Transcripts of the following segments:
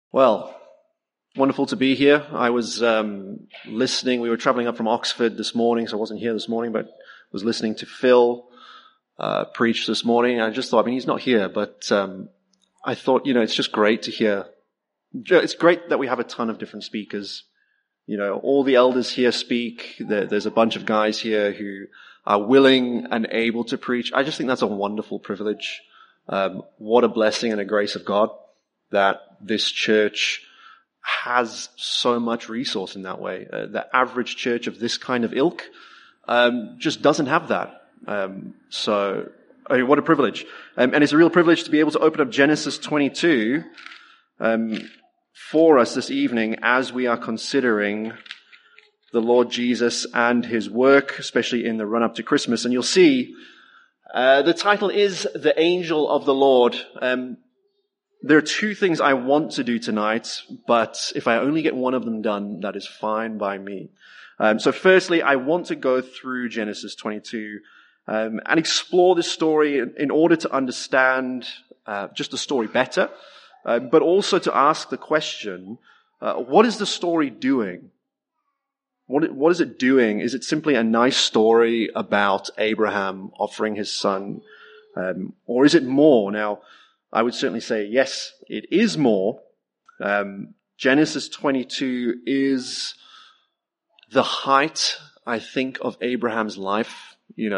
Well, wonderful to be here. I was listening. We were traveling up from Oxford this morning, so I wasn't here this morning, but was listening to Phil preach this morning. I just thought, he's not here, but I thought, it's just great to hear. It's great that we have a ton of different speakers. All the elders here speak. There's a bunch of guys here who are willing and able to preach. I just think that's a wonderful privilege. What a blessing and a grace of God that this church has so much resource in that way. The average church of this kind of ilk just doesn't have that. What a privilege. And it's a real privilege to be able to open up Genesis 22 for us this evening as we are considering the Lord Jesus and his work, especially in the run-up to Christmas. And you'll see the title is The Angel of the Lord. There are two things I want to do tonight, but if I only get one of them done, that is fine by me. So firstly, I want to go through Genesis 22 and explore this story in order to understand just the story better, but also to ask the question, what is the story doing? What is it doing? Is it simply a nice story about Abraham offering his son? Or is it more? Now, I would certainly say, yes, it is more. Genesis 22 is the height, I think, of Abraham's life.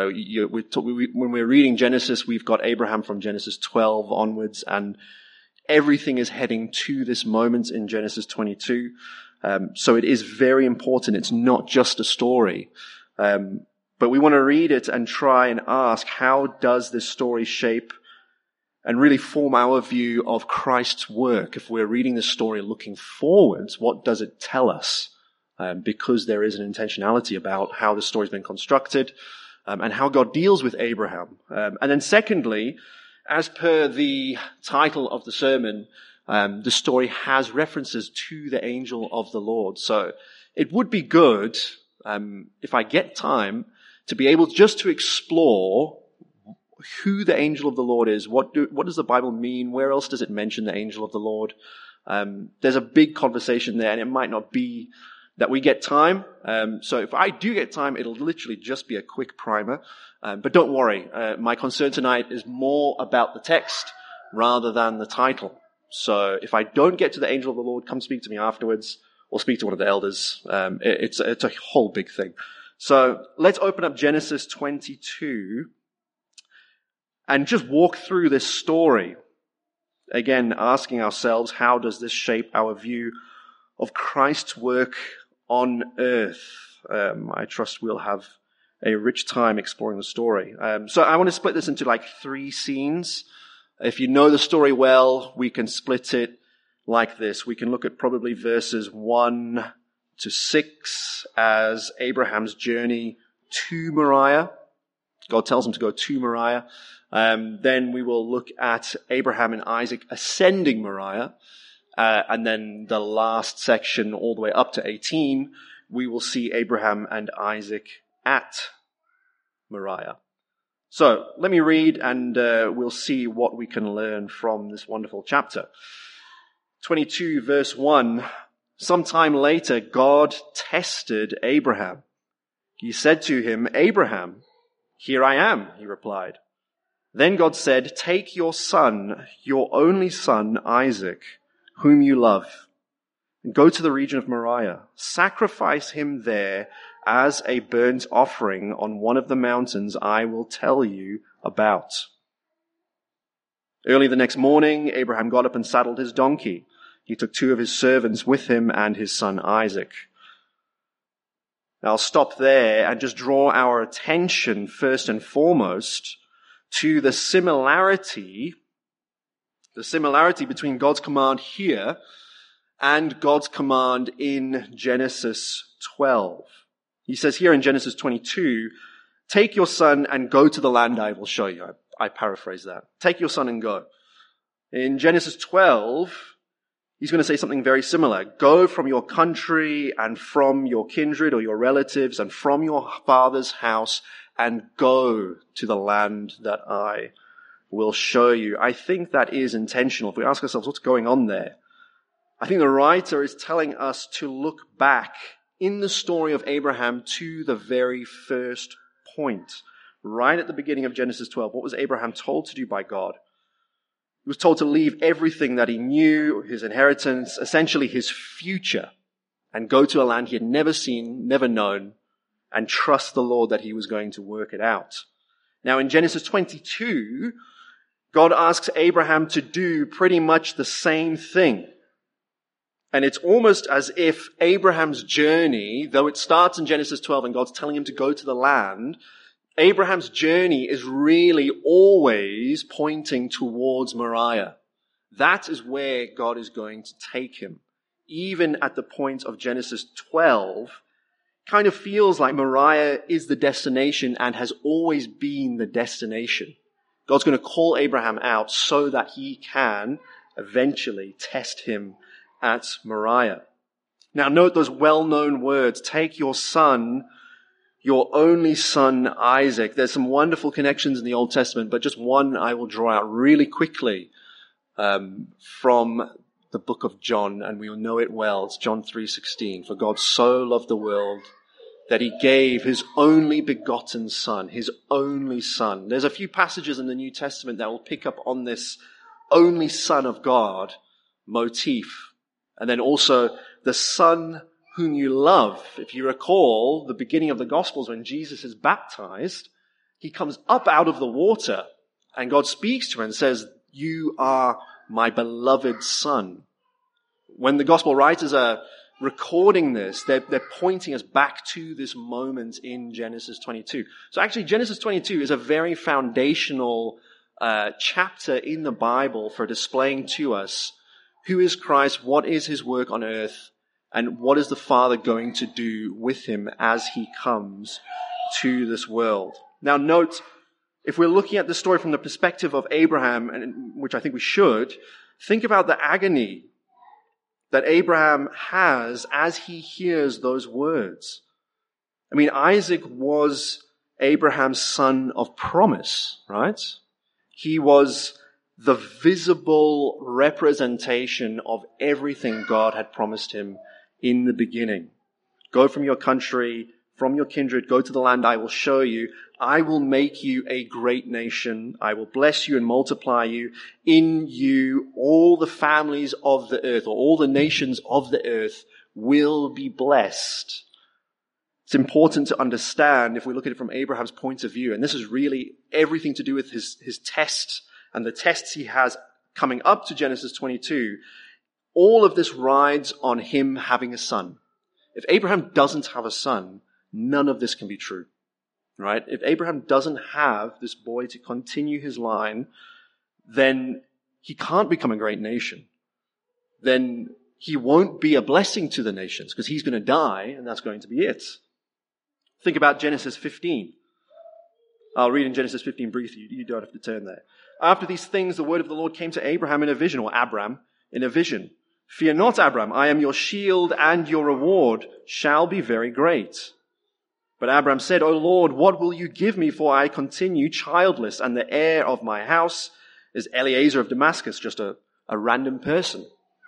When we're reading Genesis, we've got Abraham from Genesis 12 onwards, and everything is heading to this moment in Genesis 22. So it is very important. It's not just a story. But we want to read it and try and ask, how does this story shape and really form our view of Christ's work? If we're reading this story looking forwards, what does it tell us? Because there is an intentionality about how the story's been constructed, and how God deals with Abraham. And then secondly, as per the title of the sermon, the story has references to the angel of the Lord. So it would be good, if I get time, to be able just to explore who the angel of the Lord is. What does the Bible mean? Where else does it mention the angel of the Lord? There's a big conversation there, and it might not be that we get time. So if I do get time, it'll literally just be a quick primer. But don't worry, my concern tonight is more about the text rather than the title. So if I don't get to the angel of the Lord, come speak to me afterwards, or speak to one of the elders. It's a whole big thing. So let's open up Genesis 22 and just walk through this story. Again, asking ourselves, how does this shape our view of Christ's work on earth? I trust we'll have a rich time exploring the story. So I want to split this into like 3 scenes. If you know the story well, we can split it like this. We can look at probably verses 1 to 6 as Abraham's journey to Moriah. God tells him to go to Moriah. Then we will look at Abraham and Isaac ascending Moriah. And then the last section, all the way up to 18, we will see Abraham and Isaac at Moriah. So let me read, and we'll see what we can learn from this wonderful chapter. 22 verse 1. Sometime later, God tested Abraham. He said to him, "Abraham." "Here I am," he replied. Then God said, "Take your son, your only son, Isaac, whom you love, and go to the region of Moriah. Sacrifice him there as a burnt offering on one of the mountains I will tell you about." Early the next morning, Abraham got up and saddled his donkey. He took 2 of his servants with him and his son Isaac. Now I'll stop there and just draw our attention first and foremost to the similarity between God's command here and God's command in Genesis 12. He says here in Genesis 22, "Take your son and go to the land I will show you." I paraphrase that. Take your son and go. In Genesis 12, he's going to say something very similar. Go from your country and from your kindred or your relatives and from your father's house and go to the land that I will show you. I think that is intentional. If we ask ourselves what's going on there, I think the writer is telling us to look back in the story of Abraham to the very first point. Right at the beginning of Genesis 12, what was Abraham told to do by God? He was told to leave everything that he knew, his inheritance, essentially his future, and go to a land he had never seen, never known, and trust the Lord that he was going to work it out. Now in Genesis 22, God asks Abraham to do pretty much the same thing. And it's almost as if Abraham's journey, though it starts in Genesis 12 and God's telling him to go to the land, Abraham's journey is really always pointing towards Moriah. That is where God is going to take him. Even at the point of Genesis 12, kind of feels like Moriah is the destination and has always been the destination. God's going to call Abraham out so that he can eventually test him at Moriah. Now note those well-known words, take your son, your only son Isaac. There's some wonderful connections in the Old Testament, but just one I will draw out really quickly from the book of John, and we will know it well. It's John 3:16. For God so loved the world that he gave his only begotten son, his only son. There's a few passages in the New Testament that will pick up on this only son of God motif. And then also the son whom you love. If you recall the beginning of the Gospels when Jesus is baptized, he comes up out of the water and God speaks to him and says, you are my beloved son. When the Gospel writers are recording this, they're pointing us back to this moment in Genesis 22. So actually Genesis 22 is a very foundational chapter in the Bible for displaying to us who is Christ, what is his work on earth, and what is the Father going to do with him as he comes to this world. Now note, if we're looking at the story from the perspective of Abraham, and which I think we should, think about the agony that Abraham has as he hears those words. I mean, Isaac was Abraham's son of promise, right? He was the visible representation of everything God had promised him in the beginning. Go from your country, from your kindred, go to the land I will show you. I will make you a great nation. I will bless you and multiply you. In you, all the families of the earth, or all the nations of the earth, will be blessed. It's important to understand, if we look at it from Abraham's point of view, and this is really everything to do with his test and the tests he has coming up to Genesis 22, all of this rides on him having a son. If Abraham doesn't have a son, none of this can be true, right? If Abraham doesn't have this boy to continue his line, then he can't become a great nation. Then he won't be a blessing to the nations because he's going to die and that's going to be it. Think about Genesis 15. I'll read in Genesis 15 briefly. You don't have to turn there. After these things, the word of the Lord came to Abraham in a vision, or Abram in a vision. Fear not, Abram, I am your shield, and your reward shall be very great. But Abram said, O Lord, what will you give me, for I continue childless, and the heir of my house is Eliezer of Damascus, just a random person.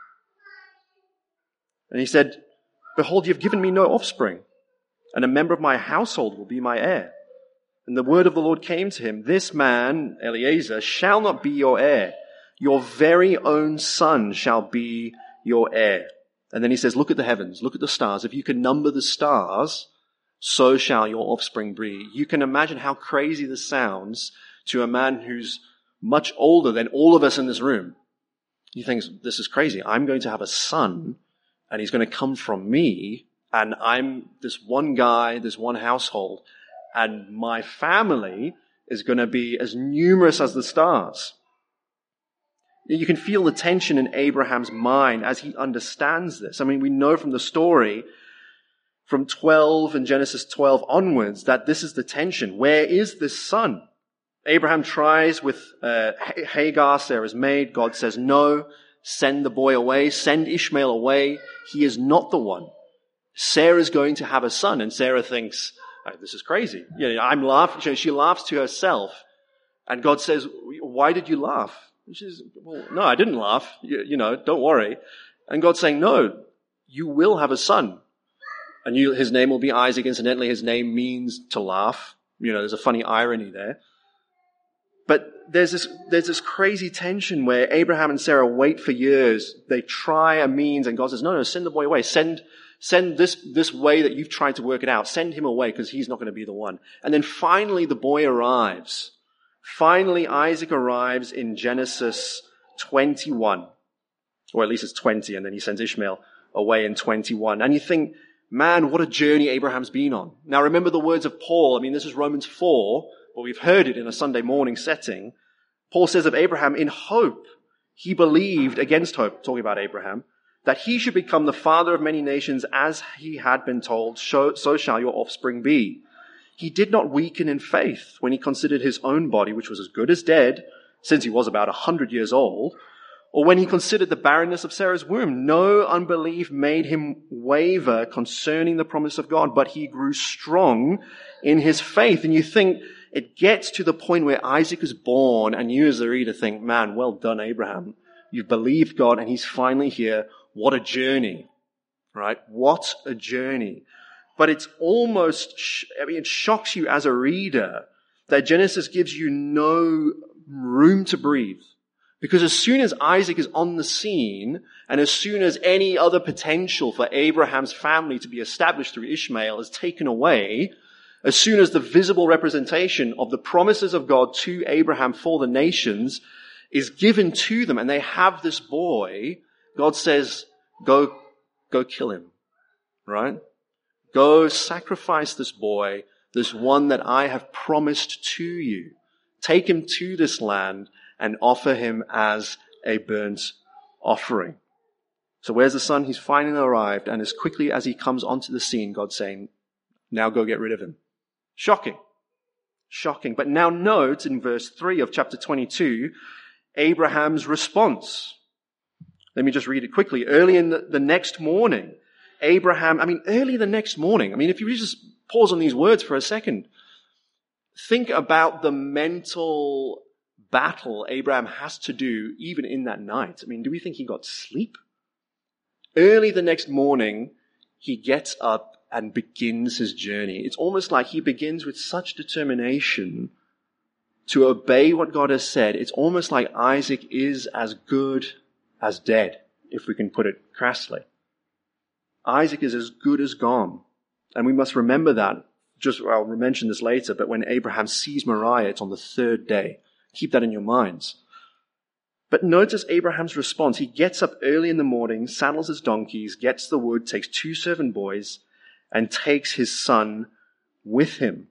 And he said, Behold, you have given me no offspring, and a member of my household will be my heir. And the word of the Lord came to him, This man, Eliezer, shall not be your heir. Your very own son shall be your heir. And then he says, look at the heavens, look at the stars. If you can number the stars, so shall your offspring be. You can imagine how crazy this sounds to a man who's much older than all of us in this room. He thinks, this is crazy. I'm going to have a son, and he's going to come from me, and I'm this one guy, this one household, and my family is going to be as numerous as the stars. You can feel the tension in Abraham's mind as he understands this. I mean, we know from the story, from 12 and Genesis 12 onwards, that this is the tension. Where is this son? Abraham tries with Hagar, Sarah's maid. God says, no, send the boy away, send Ishmael away. He is not the one. Sarah's going to have a son. And Sarah thinks, oh, this is crazy. I'm laughing. She laughs to herself. And God says, why did you laugh? And she says, well, no, I didn't laugh. Don't worry. And God's saying, no, you will have a son. And his name will be Isaac. Incidentally, his name means to laugh. There's a funny irony there. But there's this crazy tension where Abraham and Sarah wait for years. They try a means, and God says, no, send the boy away. Send this way that you've tried to work it out. Send him away because he's not going to be the one. And then finally the boy arrives. Finally, Isaac arrives in Genesis 21. Or at least it's 20, and then he sends Ishmael away in 21. And you think, man, what a journey Abraham's been on. Now remember the words of Paul. This is Romans 4, but we've heard it in a Sunday morning setting. Paul says of Abraham, in hope, he believed against hope, talking about Abraham, that he should become the father of many nations as he had been told, so shall your offspring be. He did not weaken in faith when he considered his own body, which was as good as dead, since he was about 100 years old, or when he considered the barrenness of Sarah's womb. No unbelief made him waver concerning the promise of God, but he grew strong in his faith. And you think it gets to the point where Isaac is born, and you as the reader think, man, well done, Abraham. You've believed God, and he's finally here. What a journey, right? What a journey. But it's almost, it shocks you as a reader that Genesis gives you no room to breathe. Because as soon as Isaac is on the scene, and as soon as any other potential for Abraham's family to be established through Ishmael is taken away, as soon as the visible representation of the promises of God to Abraham for the nations is given to them, and they have this boy, God says, go kill him, right? Go sacrifice this boy, this one that I have promised to you. Take him to this land and offer him as a burnt offering. So where's the son? He's finally arrived, and as quickly as he comes onto the scene, God's saying, now go get rid of him. Shocking. Shocking. But now note in verse 3 of chapter 22, Abraham's response. Let me just read it quickly. Early in the next morning, if you just pause on these words for a second, think about the mental battle Abraham has to do even in that night. Do we think he got sleep? Early the next morning, he gets up and begins his journey. It's almost like he begins with such determination to obey what God has said. It's almost like Isaac is as good as dead, if we can put it crassly. Isaac is as good as gone. And we must remember that. I'll mention this later, but when Abraham sees Moriah, it's on the third day. Keep that in your minds. But notice Abraham's response. He gets up early in the morning, saddles his donkeys, gets the wood, takes 2 servant boys, and takes his son with him.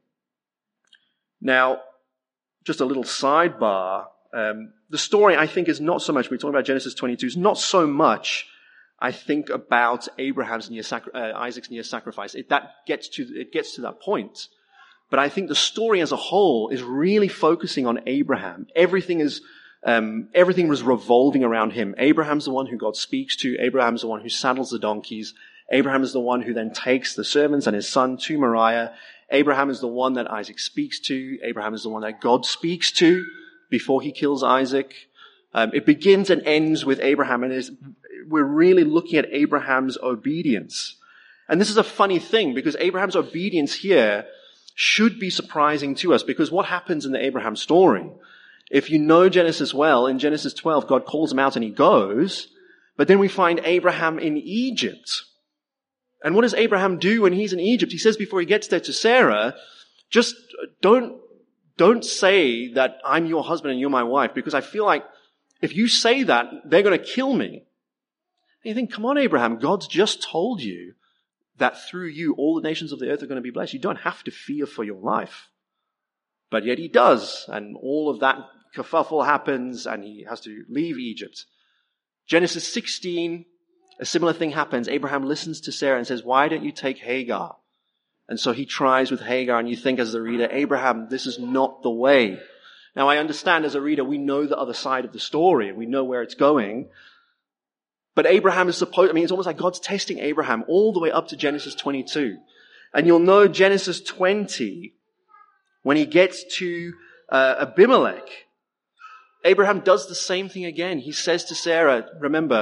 Now, just a little sidebar. The story, I think, is not so much, we're talking about Genesis 22, is not so much, I think, about Isaac's near sacrifice. It gets to that point. But I think the story as a whole is really focusing on Abraham. Everything was revolving around him. Abraham's the one who God speaks to. Abraham's the one who saddles the donkeys. Abraham is the one who then takes the servants and his son to Moriah. Abraham is the one that Isaac speaks to. Abraham is the one that God speaks to before he kills Isaac. It begins and ends with Abraham, and we're really looking at Abraham's obedience. And this is a funny thing, because Abraham's obedience here should be surprising to us, because what happens in the Abraham story? If you know Genesis well, in Genesis 12, God calls him out and he goes, but then we find Abraham in Egypt. And what does Abraham do when he's in Egypt? He says before he gets there to Sarah, just don't say that I'm your husband and you're my wife, because I feel like if you say that, they're going to kill me. And you think, come on, Abraham, God's just told you that through you, all the nations of the earth are going to be blessed. You don't have to fear for your life. But yet he does. And all of that kerfuffle happens and he has to leave Egypt. Genesis 16, a similar thing happens. Abraham listens to Sarah and says, why don't you take Hagar? And so he tries with Hagar, and you think as the reader, Abraham, this is not the way. Now I understand as a reader, we know the other side of the story and we know where it's going. But Abraham is it's almost like God's testing Abraham all the way up to Genesis 22. And you'll know Genesis 20, when he gets to Abimelech, Abraham does the same thing again. He says to Sarah, remember,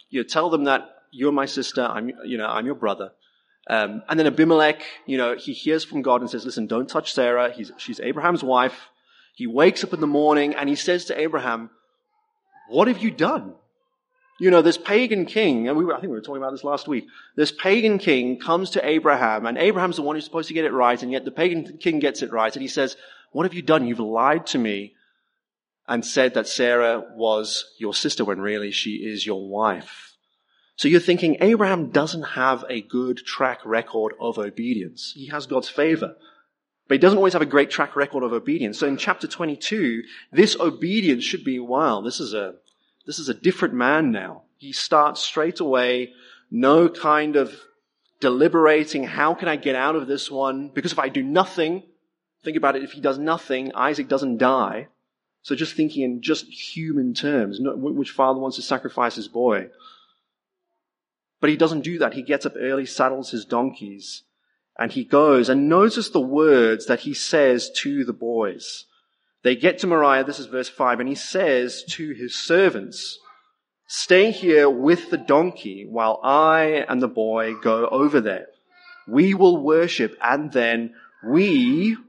tell them that you're my sister, I'm your brother. And then Abimelech, he hears from God and says, listen, don't touch Sarah. She's Abraham's wife. He wakes up in the morning and he says to Abraham, what have you done? This pagan king, and I think we were talking about this last week. This pagan king comes to Abraham, and Abraham's the one who's supposed to get it right, and yet the pagan king gets it right. And he says, what have you done? You've lied to me and said that Sarah was your sister when really she is your wife. So you're thinking Abraham doesn't have a good track record of obedience. He has God's favor, but he doesn't always have a great track record of obedience. So in chapter 22, this obedience should be, wow, this is a different man now. He starts straight away, no kind of deliberating, how can I get out of this one? Because if I do nothing, think about it, if he does nothing, Isaac doesn't die. So just thinking in just human terms, which father wants to sacrifice his boy? But he doesn't do that. He gets up early, saddles his donkeys, and he goes. And notice the words that he says to the boys. They get to Moriah, this is verse 5, and he says to his servants, stay here with the donkey while I and the boy go over there. We will worship, and then we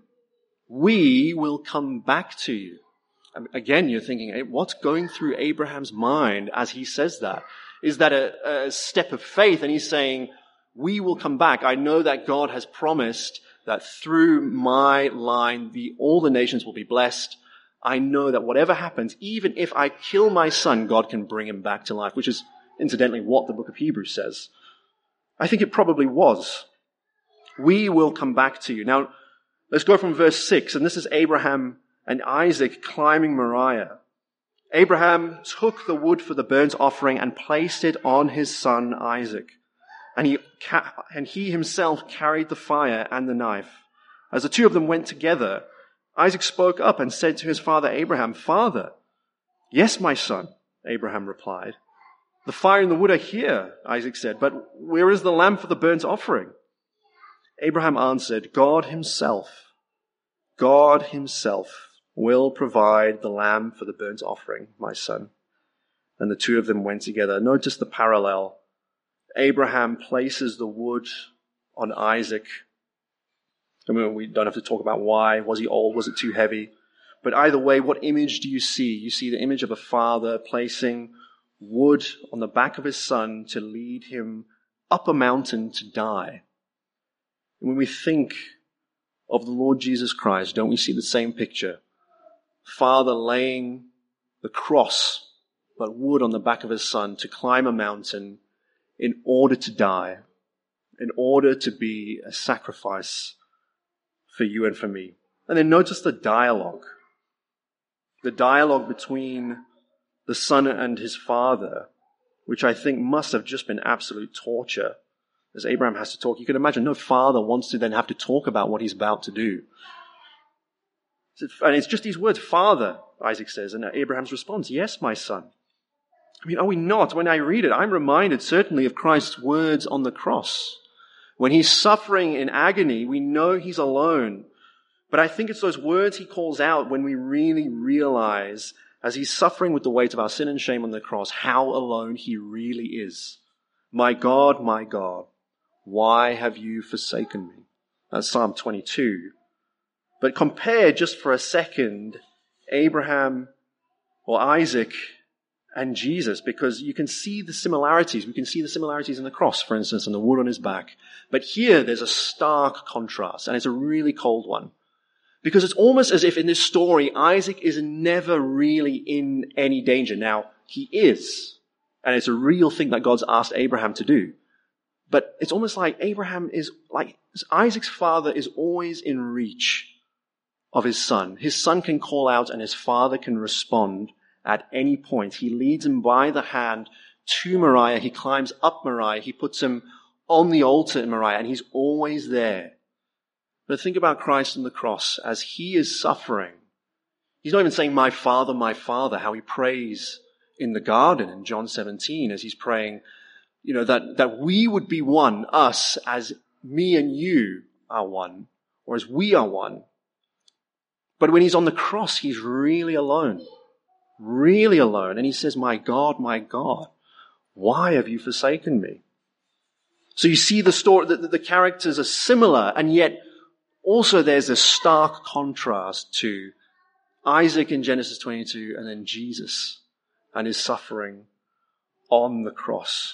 will come back to you. Again, you're thinking, what's going through Abraham's mind as he says that? Is that a step of faith? And he's saying, we will come back. I know that God has promised that through my line, all the nations will be blessed. I know that whatever happens, even if I kill my son, God can bring him back to life, which is incidentally what the book of Hebrews says. I think it probably was. We will come back to you. Now, let's go from verse 6, and this is Abraham and Isaac climbing Moriah. Abraham took the wood for the burnt offering and placed it on his son Isaac. And he himself carried the fire and the knife. As the two of them went together, Isaac spoke up and said to his father Abraham, Father. Yes, my son, Abraham replied. The fire and the wood are here, Isaac said, but where is the lamb for the burnt offering? Abraham answered, God himself will provide the lamb for the burnt offering, my son. And the two of them went together. Notice the parallel. Abraham places the wood on Isaac. I mean, we don't have to talk about why. Was he old? Was it too heavy? But either way, what image do you see? You see the image of a father placing wood on the back of his son to lead him up a mountain to die. And when we think of the Lord Jesus Christ, don't we see the same picture? Father laying the cross, but wood on the back of his son to climb a mountain in order to die, in order to be a sacrifice for you and for me. And then notice the dialogue between the son and his father, which I think must have just been absolute torture. As Abraham has to talk, you can imagine no father wants to then have to talk about what he's about to do. And it's just these words, Father, Isaac says, and Abraham's response, yes, my son. I mean, are we not? When I read it, I'm reminded certainly of Christ's words on the cross. When he's suffering in agony, we know he's alone. But I think it's those words he calls out when we really realize, as he's suffering with the weight of our sin and shame on the cross, how alone he really is. My God, why have you forsaken me? That's Psalm 22. But compare just for a second Abraham or Isaac and Jesus, because you can see the similarities. We can see the similarities in the cross, for instance, and the wood on his back. But here there's a stark contrast, and it's a really cold one. Because it's almost as if in this story, Isaac is never really in any danger. Now, he is, and it's a real thing that God's asked Abraham to do. But it's almost like Isaac's father is always in reach of his son. His son can call out and his father can respond at any point. He leads him by the hand to Moriah. He climbs up Moriah. He puts him on the altar in Moriah, and he's always there. But think about Christ on the cross as he is suffering. He's not even saying, my Father, how he prays in the garden in John 17 as he's praying, that we would be one, us, as me and you are one, or as we are one. But when he's on the cross, he's really alone. And he says, my God, Why have you forsaken me? So you see the story, the characters are similar, and yet also there's a stark contrast to Isaac in Genesis 22 and then Jesus and his suffering on the cross.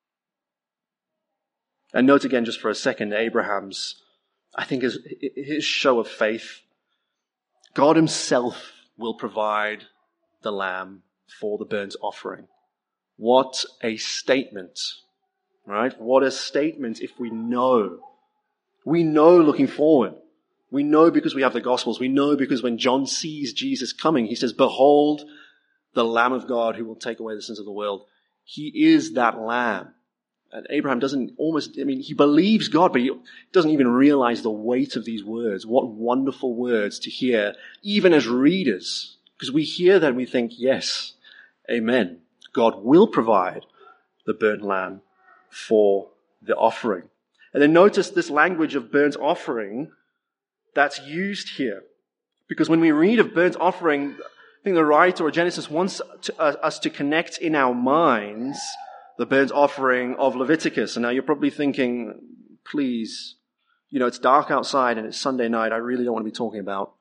And note again just for a second, Abraham's, I think his show of faith. God himself will provide the lamb for the burnt offering. What a statement, right? What a statement if we know. We know looking forward. We know because we have the Gospels. We know because when John sees Jesus coming, he says, "Behold, the Lamb of God who will take away the sins of the world." He is that lamb. And Abraham he believes God, but he doesn't even realize the weight of these words. What wonderful words to hear, even as readers. Because we hear that and we think, yes, amen. God will provide the burnt lamb for the offering. And then notice this language of burnt offering that's used here. Because when we read of burnt offering, I think the writer or Genesis wants us to connect in our minds the burnt offering of Leviticus. And now you're probably thinking, please, it's dark outside and it's Sunday night. I really don't want to be talking about,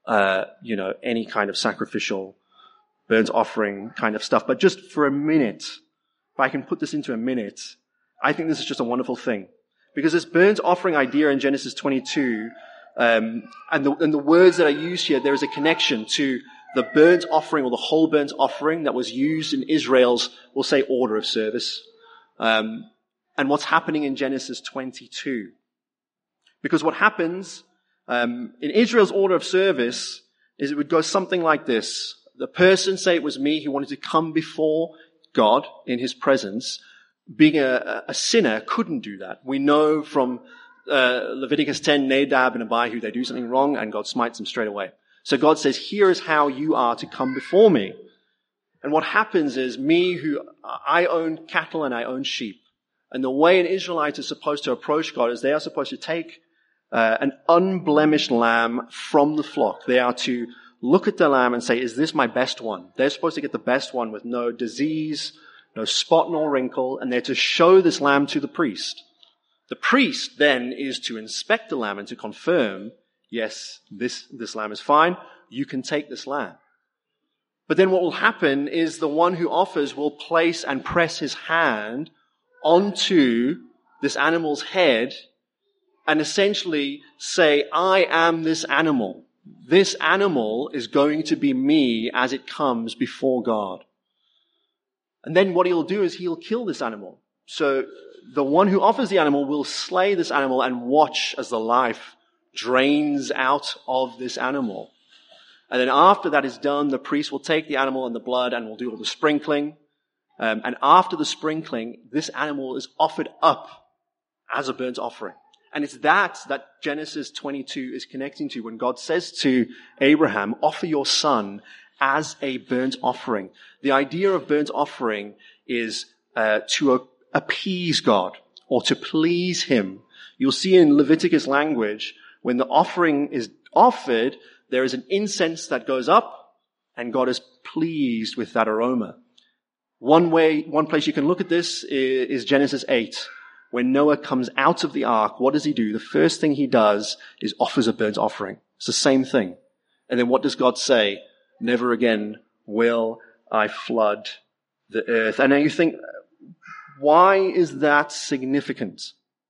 any kind of sacrificial burnt offering kind of stuff. But just for a minute, if I can put this into a minute, I think this is just a wonderful thing. Because this burnt offering idea in Genesis 22, and the words that are used here, there is a connection to the burnt offering or the whole burnt offering that was used in Israel's, we'll say, order of service. And what's happening in Genesis 22. Because what happens in Israel's order of service is it would go something like this. The person, say it was me, who wanted to come before God in his presence, being a sinner, couldn't do that. We know from Leviticus 10, Nadab and Abihu, they do something wrong and God smites them straight away. So God says, here is how you are to come before me. And what happens is I own cattle and I own sheep. And the way an Israelite is supposed to approach God is they are supposed to take an unblemished lamb from the flock. They are to look at the lamb and say, is this my best one? They're supposed to get the best one with no disease, no spot nor wrinkle, and they're to show this lamb to the priest. The priest then is to inspect the lamb and to confirm, yes, this lamb is fine. You can take this lamb. But then what will happen is the one who offers will place and press his hand onto this animal's head and essentially say, I am this animal. This animal is going to be me as it comes before God. And then what he'll do is he'll kill this animal. So the one who offers the animal will slay this animal and watch as the life drains out of this animal. And then after that is done, the priest will take the animal and the blood and will do all the sprinkling. And after the sprinkling, this animal is offered up as a burnt offering. And it's that Genesis 22 is connecting to when God says to Abraham, offer your son as a burnt offering. The idea of burnt offering is to appease God or to please him. You'll see in Leviticus language, when the offering is offered, there is an incense that goes up and God is pleased with that aroma. One place you can look at this is Genesis 8. When Noah comes out of the ark, what does he do? The first thing he does is offers a burnt offering. It's the same thing. And then what does God say? Never again will I flood the earth. And now you think, why is that significant?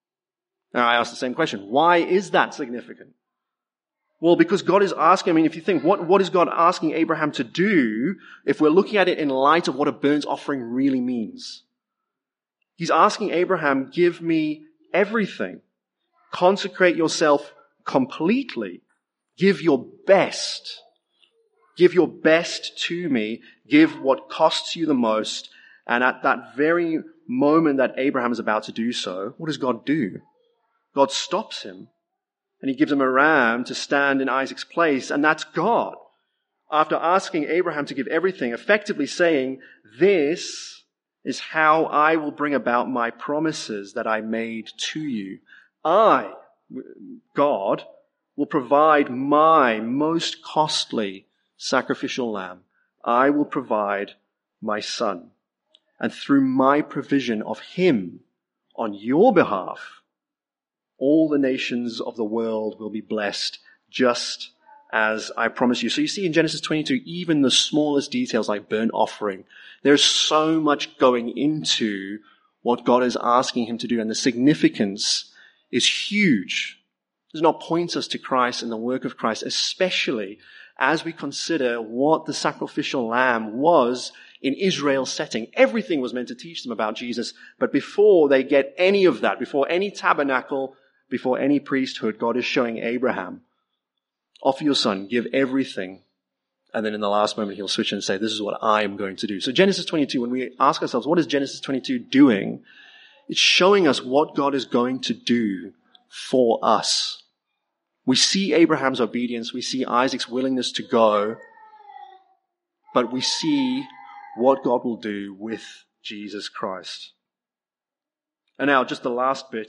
Now I ask the same question. Why is that significant? Well, because God is asking, if you think, what is God asking Abraham to do if we're looking at it in light of what a burnt offering really means? He's asking Abraham, give me everything. Consecrate yourself completely. Give your best. Give your best to me. Give what costs you the most. And at that very moment that Abraham is about to do so, what does God do? God stops him. And he gives him a ram to stand in Isaac's place. And that's God. After asking Abraham to give everything, effectively saying, this is how I will bring about my promises that I made to you. I, God, will provide my most costly sacrificial lamb. I will provide my son. and through my provision of him on your behalf, all the nations of the world will be blessed, just as I promise you. So you see in Genesis 22, even the smallest details like burnt offering, there's so much going into what God is asking him to do, and the significance is huge. Does not point us to Christ and the work of Christ, especially as we consider what the sacrificial lamb was in Israel's setting. Everything was meant to teach them about Jesus, but before they get any of that, before any tabernacle, before any priesthood, God is showing Abraham, offer your son, give everything. And then in the last moment, he'll switch and say, this is what I am going to do. So Genesis 22, when we ask ourselves, what is Genesis 22 doing? It's showing us what God is going to do for us. We see Abraham's obedience. We see Isaac's willingness to go. But we see what God will do with Jesus Christ. And now, just the last bit.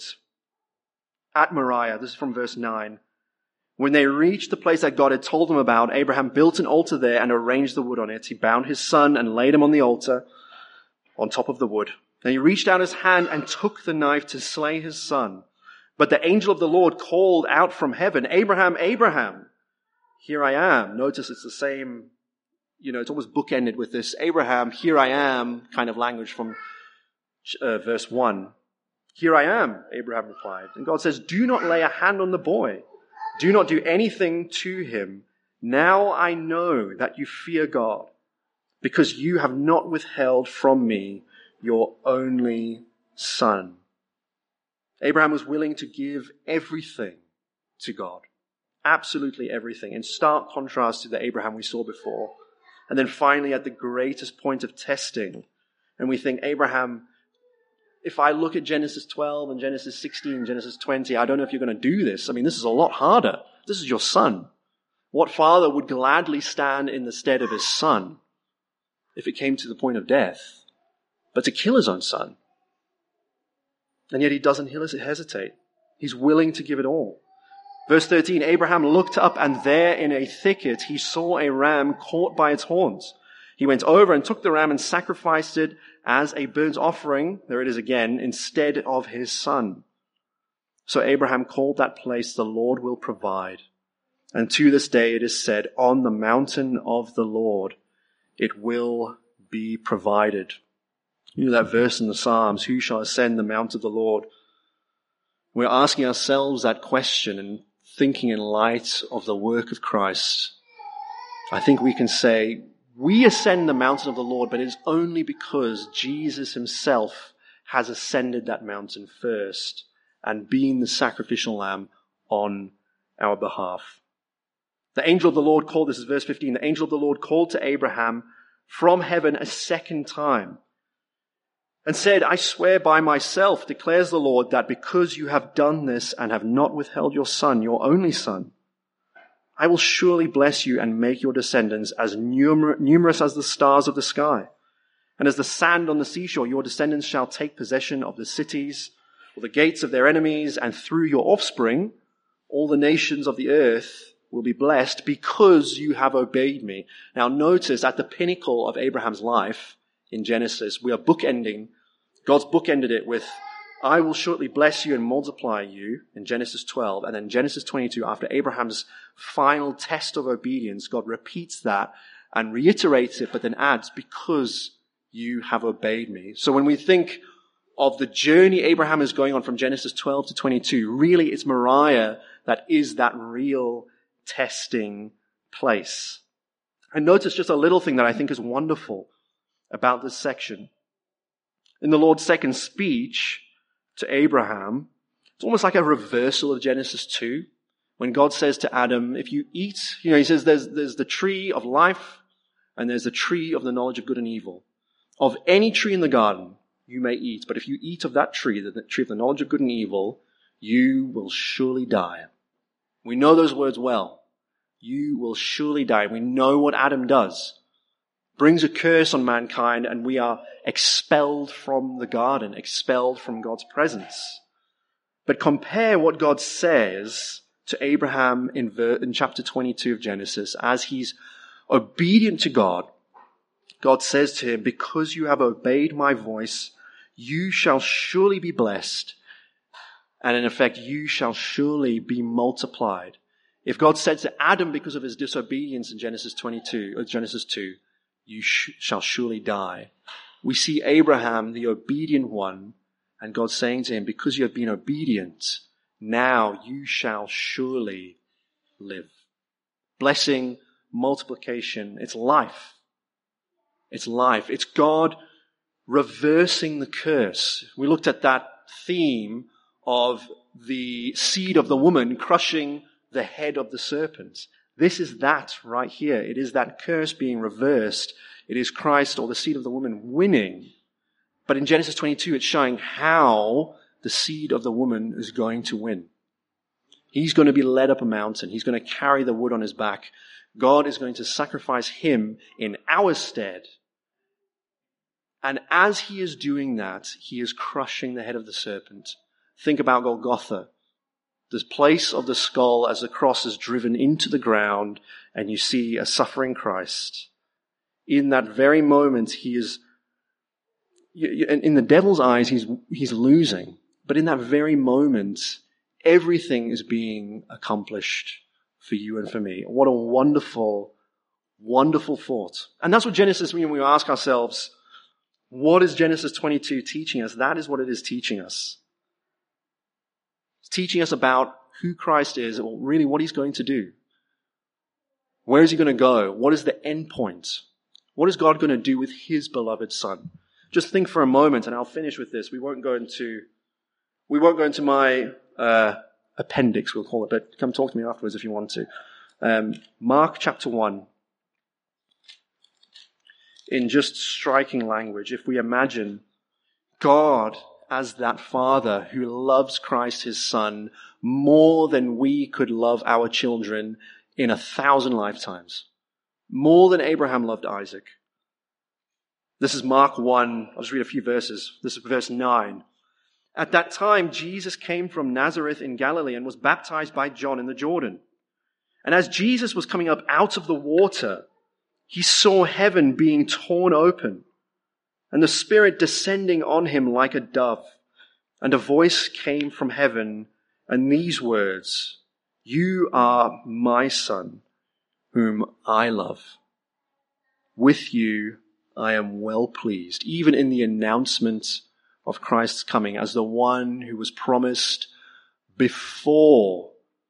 At Moriah, this is from verse 9. When they reached the place that God had told them about, Abraham built an altar there and arranged the wood on it. He bound his son and laid him on the altar on top of the wood. Then he reached out his hand and took the knife to slay his son. But the angel of the Lord called out from heaven, Abraham, Abraham, here I am. Notice it's the same, it's almost bookended with this Abraham, here I am kind of language from verse 1. Here I am, Abraham replied. And God says, do not lay a hand on the boy. Do not do anything to him. Now I know that you fear God, because you have not withheld from me your only son. Abraham was willing to give everything to God. Absolutely everything. In stark contrast to the Abraham we saw before. And then finally at the greatest point of testing. And we think, Abraham, if I look at Genesis 12 and Genesis 16, Genesis 20, I don't know if you're going to do this. I mean, this is a lot harder. This is your son. What father would gladly stand in the stead of his son if it came to the point of death, but to kill his own son? And yet he doesn't hesitate. He's willing to give it all. Verse 13, Abraham looked up, and there in a thicket he saw a ram caught by its horns. He went over and took the ram and sacrificed it as a burnt offering, there it is again, instead of his son. So Abraham called that place, the Lord will provide. And to this day it is said, on the mountain of the Lord it will be provided. You know that verse in the Psalms, who shall ascend the mount of the Lord? We're asking ourselves that question and thinking in light of the work of Christ. I think we can say, we ascend the mountain of the Lord, but it is only because Jesus himself has ascended that mountain first and been the sacrificial lamb on our behalf. The angel of the Lord called, this is verse 15, the angel of the Lord called to Abraham from heaven a second time and said, I swear by myself, declares the Lord, that because you have done this and have not withheld your son, your only son, I will surely bless you and make your descendants as numerous as the stars of the sky. And as the sand on the seashore, your descendants shall take possession of the cities or the gates of their enemies, and through your offspring, all the nations of the earth will be blessed because you have obeyed me. Now notice at the pinnacle of Abraham's life in Genesis, we are bookending. God's bookended it with, I will shortly bless you and multiply you in Genesis 12. And then Genesis 22, after Abraham's final test of obedience, God repeats that and reiterates it, but then adds, because you have obeyed me. So when we think of the journey Abraham is going on from Genesis 12 to 22, really it's Moriah that is that real testing place. And notice just a little thing that I think is wonderful about this section. In the Lord's second speech to Abraham, it's almost like a reversal of Genesis 2. When God says to Adam, if you eat, he says there's the tree of life and there's the tree of the knowledge of good and evil. Of any tree in the garden you may eat, but if you eat of that tree, the tree of the knowledge of good and evil, you will surely die. We know those words well. You will surely die. We know what Adam does. Brings a curse on mankind, and we are expelled from the garden, expelled from God's presence. But compare what God says to Abraham in chapter 22 of Genesis as he's obedient to God. God says to him, because you have obeyed my voice, you shall surely be blessed. And in effect, you shall surely be multiplied. If God said to Adam because of his disobedience in Genesis 2, you shall surely die. We see Abraham, the obedient one, and God saying to him, because you have been obedient, now you shall surely live. Blessing, multiplication, it's life. It's life. It's God reversing the curse. We looked at that theme of the seed of the woman crushing the head of the serpent. This is that right here. It is that curse being reversed. It is Christ, or the seed of the woman, winning. But in Genesis 22, it's showing how the seed of the woman is going to win. He's going to be led up a mountain. He's going to carry the wood on his back. God is going to sacrifice him in our stead. And as he is doing that, he is crushing the head of the serpent. Think about Golgotha, the place of the skull as the cross is driven into the ground, and you see a suffering Christ. In that very moment, he is, in the devil's eyes, he's losing. But in that very moment, everything is being accomplished for you and for me. What a wonderful, wonderful thought. And that's what Genesis, when we ask ourselves, what is Genesis 22 teaching us? That is what it is teaching us. It's teaching us about who Christ is, or really what he's going to do. Where is he going to go? What is the end point? What is God going to do with his beloved Son? Just think for a moment, and I'll finish with this. We won't go into my appendix, we'll call it, but come talk to me afterwards if you want to. Mark chapter 1. In just striking language, if we imagine God as that Father who loves Christ his Son more than we could love our children in 1,000 lifetimes. More than Abraham loved Isaac. This is Mark 1. I'll just read a few verses. This is verse 9. At that time, Jesus came from Nazareth in Galilee and was baptized by John in the Jordan. And as Jesus was coming up out of the water, he saw heaven being torn open, and the Spirit descending on him like a dove. And a voice came from heaven, and these words, "You are my Son, whom I love. With you I am well pleased." Even in the announcement of Christ's coming as the one who was promised before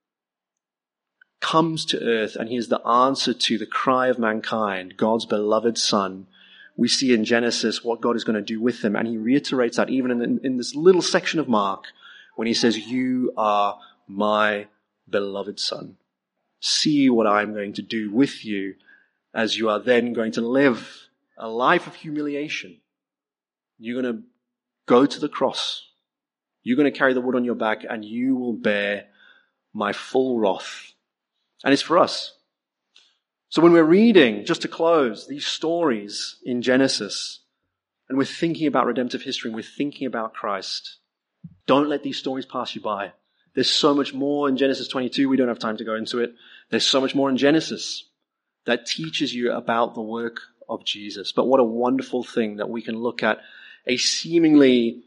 comes to earth, and he is the answer to the cry of mankind, God's beloved Son. We see in Genesis what God is going to do with him, and he reiterates that even in this little section of Mark when he says, "You are my beloved Son. See what I'm going to do with you as you are then going to live a life of humiliation. You're going to go to the cross. You're going to carry the wood on your back, and you will bear my full wrath." And it's for us. So when we're reading, just to close, these stories in Genesis, and we're thinking about redemptive history, and we're thinking about Christ, don't let these stories pass you by. There's so much more in Genesis 22. We don't have time to go into it. There's so much more in Genesis that teaches you about the work of Jesus. But what a wonderful thing that we can look at a seemingly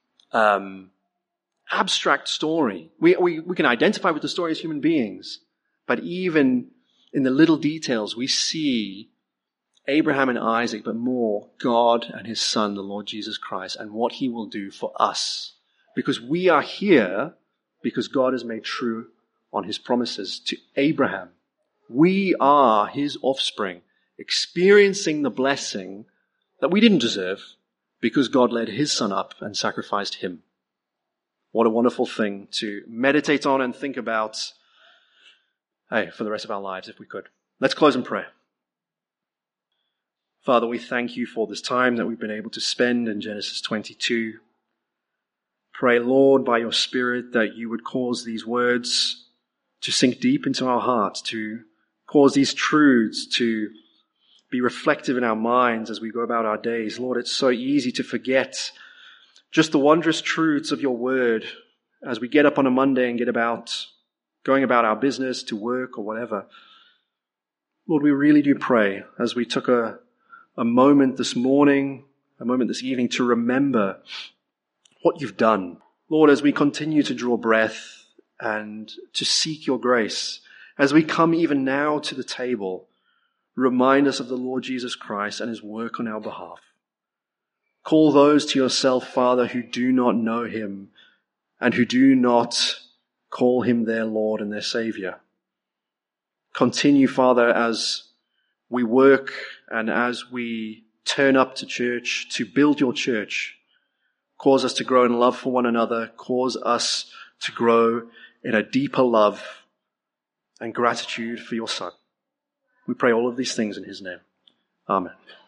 abstract story. We can identify with the story as human beings, but even in the little details, we see Abraham and Isaac, but more God and his Son, the Lord Jesus Christ, and what he will do for us. Because we are here because God has made true on his promises to Abraham. We are his offspring, experiencing the blessing that we didn't deserve because God led his Son up and sacrificed him. What a wonderful thing to meditate on and think about, for the rest of our lives, if we could. Let's close in prayer. Father, we thank you for this time that we've been able to spend in Genesis 22. Pray, Lord, by your Spirit, that you would cause these words to sink deep into our hearts, to cause these truths to be reflective in our minds as we go about our days. Lord, it's so easy to forget just the wondrous truths of your word as we get up on a Monday and going about our business, to work or whatever. Lord, we really do pray as we took a a moment this morning, a moment this evening to remember what you've done. Lord, as we continue to draw breath and to seek your grace, as we come even now to the table, remind us of the Lord Jesus Christ and his work on our behalf. Call those to yourself, Father, who do not know him and who do not call him their Lord and their Savior. Continue, Father, as we work and as we turn up to church to build your church. Cause us to grow in love for one another. Cause us to grow in a deeper love and gratitude for your Son. We pray all of these things in his name. Amen.